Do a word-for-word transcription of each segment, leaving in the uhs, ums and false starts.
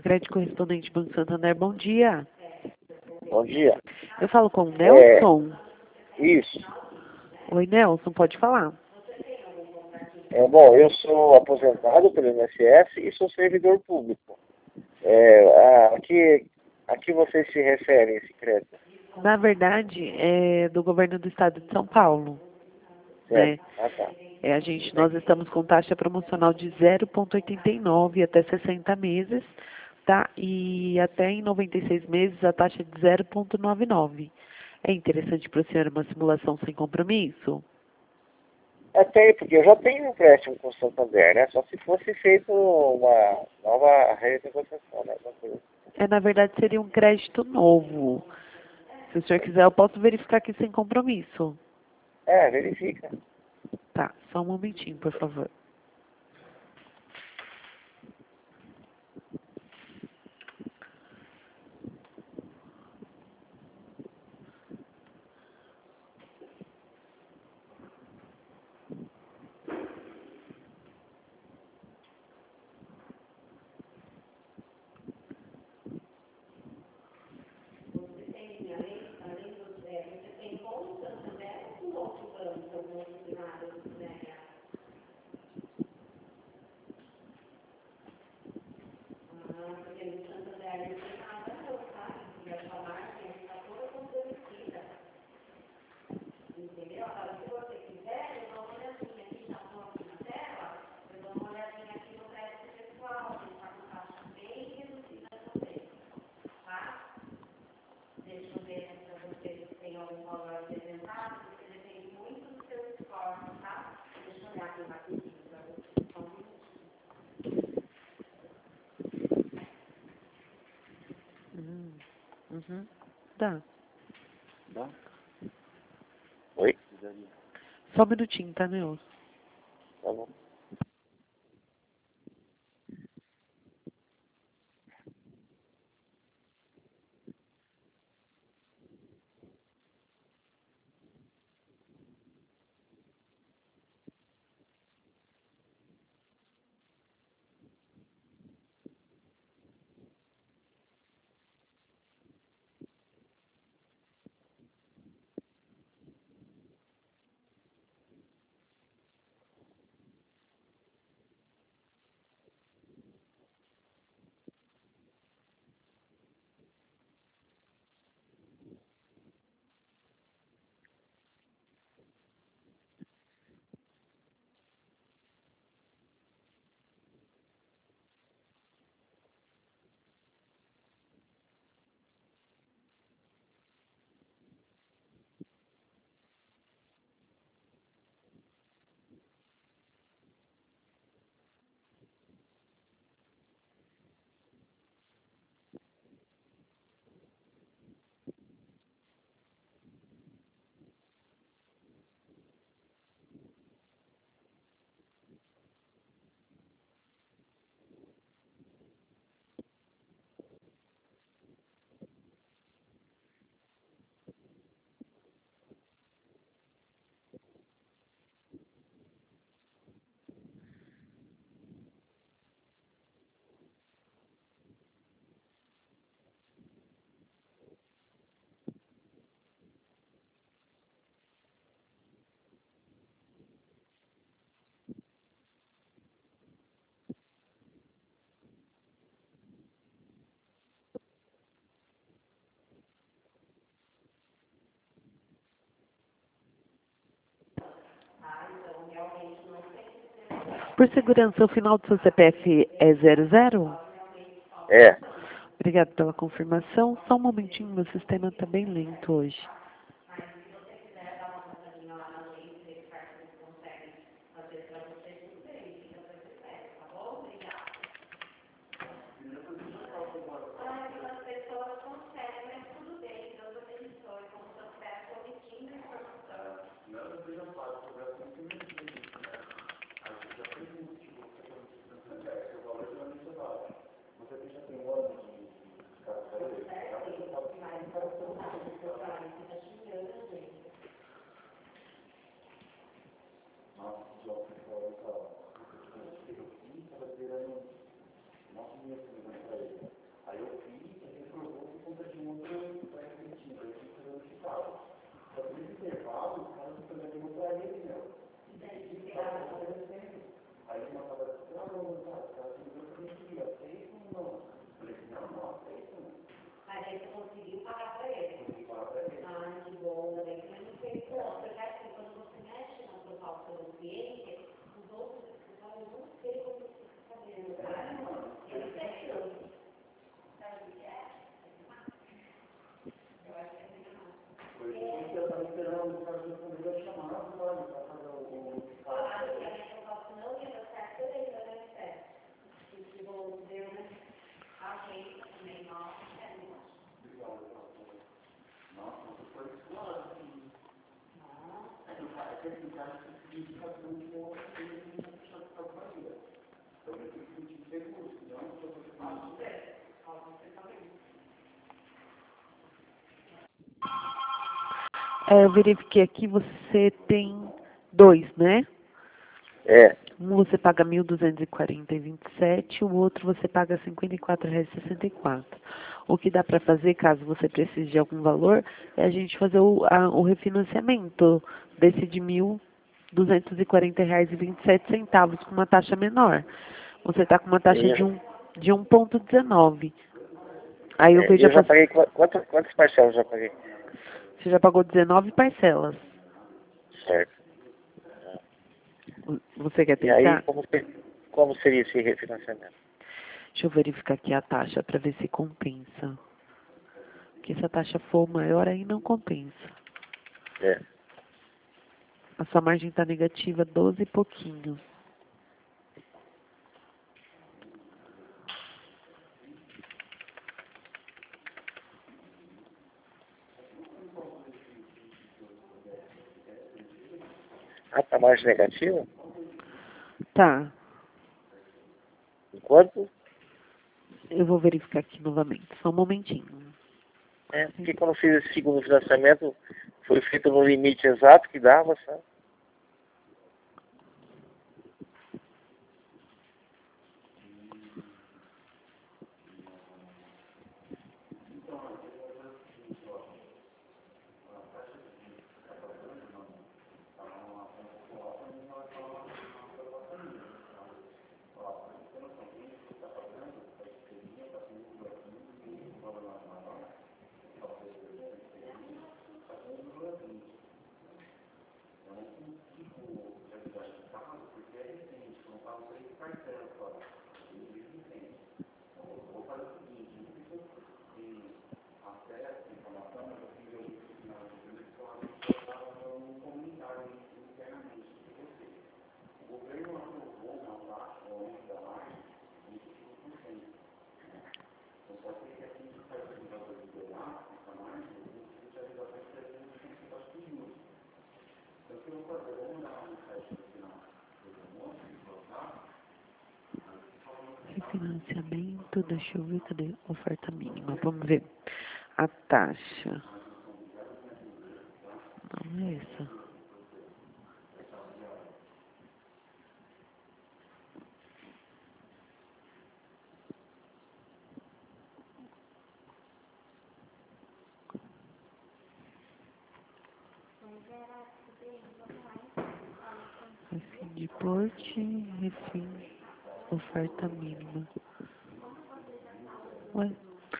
crédito correspondente Banco Santander, bom dia. Bom dia. Eu falo com o Nelson? É, isso. Oi, Nelson, pode falar. É, bom, eu sou aposentado pelo I N S S e sou servidor público. É, a, a, que, a que vocês se referem esse crédito? Na verdade, é do governo do estado de São Paulo, né? Certo. Ah, tá. É, a gente, nós estamos com taxa promocional de zero vírgula oitenta e nove até sessenta meses, tá? E até em noventa e seis meses a taxa é de zero vírgula noventa e nove. É interessante para o senhor uma simulação sem compromisso? É, tem, porque eu já tenho um empréstimo com o Santander, né? Só se fosse feito uma nova renegociação, né? Alguma coisa. É, na verdade, seria um crédito novo. Se o senhor quiser, eu posso verificar aqui sem compromisso. É, verifica. Tá, só um momentinho, por favor. Hum, uhum. Dá. Tá? Oi? Só um minutinho, tá, Nelson? Tá bom. Por segurança, o final do seu C P F é zero zero? É. Obrigada pela confirmação. Só um momentinho, meu sistema está bem lento hoje. É, eu verifiquei aqui, você tem dois, né? É. Um você paga mil duzentos e quarenta e vinte e sete, o outro você paga cinquenta e quatro reais e sessenta e quatro. O que dá para fazer, caso você precise de algum valor, é a gente fazer o, a, o refinanciamento desse de mil duzentos e quarenta reais e vinte e sete centavos com uma taxa menor. Você está com uma taxa de um de um ponto dezenove. Aí eu É, vejo a eu já poss- paguei, qua- quantas, quantas parcelas eu já paguei? Você já pagou dezenove parcelas. Certo. Você quer E aí, tentar? como, se- como seria esse refinanciamento? Deixa eu verificar aqui a taxa para ver se compensa. Porque se a taxa for maior, aí não compensa. É. A sua margem está negativa doze e pouquinho. Ah, tá mais negativa? Tá, Enquanto? eu vou verificar aqui novamente. Só um momentinho. É, porque quando eu fiz esse segundo financiamento, foi feito no limite exato que dava, sabe? Refinanciamento, deixa eu ver, cadê? Oferta mínima. Vamos ver. A taxa. Não é essa. Refim de porte, refim, oferta mínima. Ué?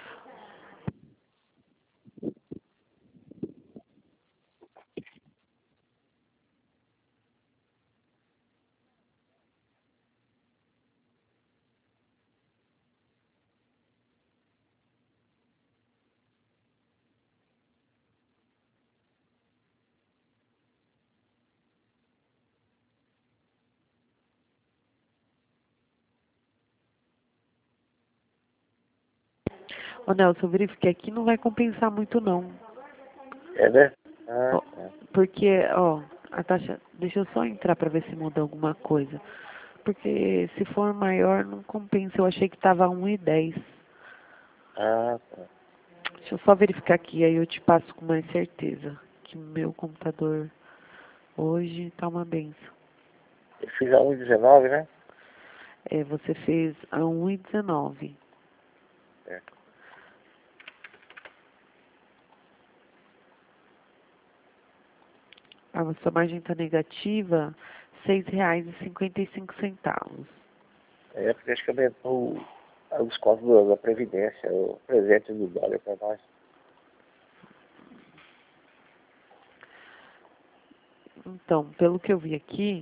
Ô Nelson, eu verifiquei aqui, não vai compensar muito não. É, né? Ah, Ó, tá. porque, ó, a taxa, deixa eu só entrar para ver se muda alguma coisa. Porque se for maior, não compensa. Eu achei que estava um e dez. Ah, tá. Deixa eu só verificar aqui, aí eu te passo com mais certeza. Que o meu computador hoje tá uma benção. Eu fiz a um e dezenove, né? É, você fez a um e dezenove. É. A sua margem está negativa seis reais e cinquenta e cinco centavos. É, porque acho que aumentou os costos da, da Previdência, o presente do dólar para nós. Então, pelo que eu vi aqui,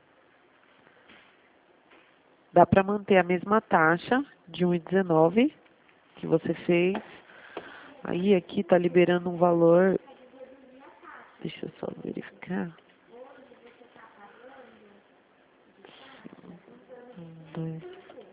dá para manter a mesma taxa de um e dezenove que você fez. Aí aqui tá liberando um valor, deixa eu só verificar. Um, dois.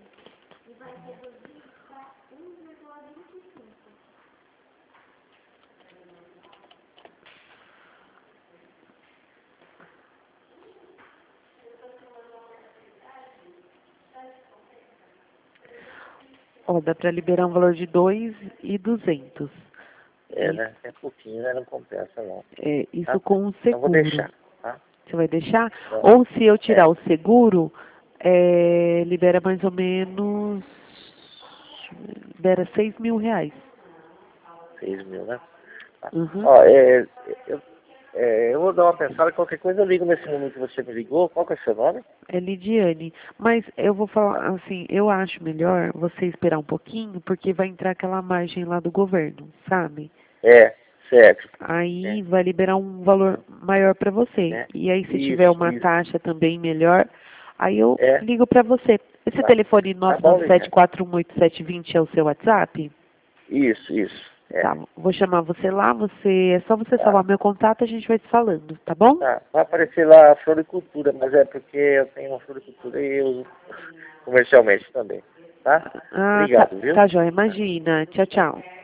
Ó, dá para liberar um valor de dois e duzentos. É, né? É pouquinho, né? Não compensa, não. É, isso Tá? com o seguro. Eu vou deixar, tá? Você vai deixar? Tá. Ou se eu tirar É. o seguro, é, libera mais ou menos, libera seis mil reais. seis mil, né? Tá. Uhum. Ó, é, eu, é, eu vou dar uma pensada, qualquer coisa eu ligo nesse número que você me ligou. Qual que é o seu nome? É Lidiane. Mas eu vou falar assim, eu acho melhor você esperar um pouquinho, porque vai entrar aquela margem lá do governo, sabe? É, certo. Aí É, vai liberar um valor maior para você. é. E aí se tiver Isso, uma isso. taxa também melhor, aí eu É, ligo para você. Esse tá. telefone Tá nove bom, nove sete Lívia. quatro um oito sete dois zero é o seu WhatsApp? Isso, isso. É. Tá, vou chamar você lá, você, é só você salvar Tá. meu contato, a gente vai se falando, tá bom? Tá. Vai aparecer lá a floricultura, mas é porque eu tenho uma floricultura e eu uso comercialmente também. Tá? Ah, tá, Obrigado, viu? tá, joia, imagina. Tchau, tchau.